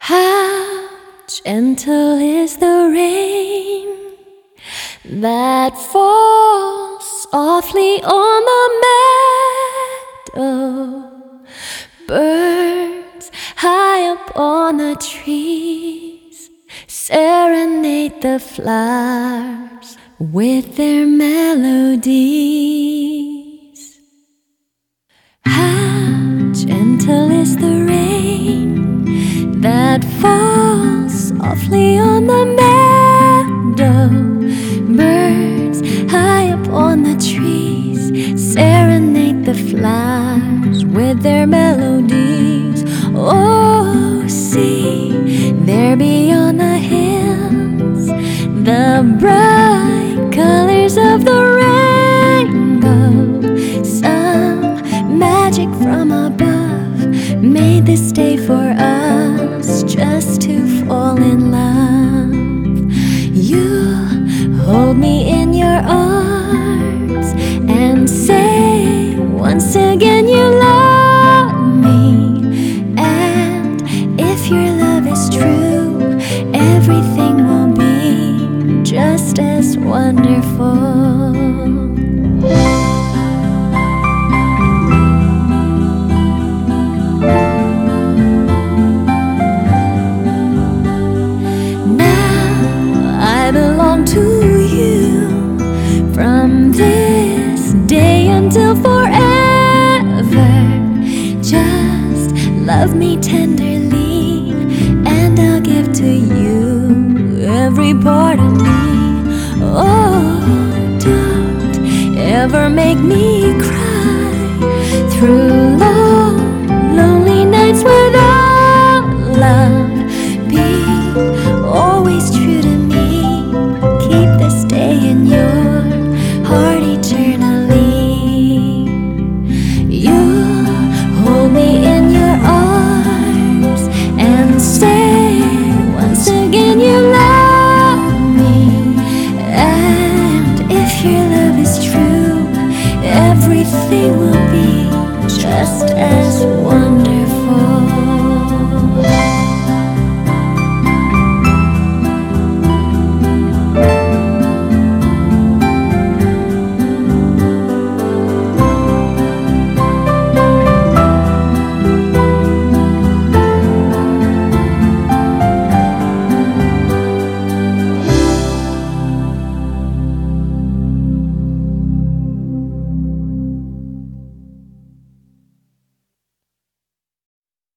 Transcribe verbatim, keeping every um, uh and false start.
How gentle is the rain that falls softly on the meadow. Birds high up on the trees serenade the flowers with their melodies. How gentle is the rain that falls softly on the meadow. Birds high up on the trees serenade the flowers with their melodies. Oh, see, there beyond the hills, the bright colors of the rainbow. Some magic from above made this day for us just to fall in love. You hold me in your arms and say once again you love me. And if your love is true, everything will be just as wonderful. To you from this day until forever. Just love me tenderly, and I'll give to you every part of me. Oh, don't ever make me cry through long, lonely nights without love. Be always true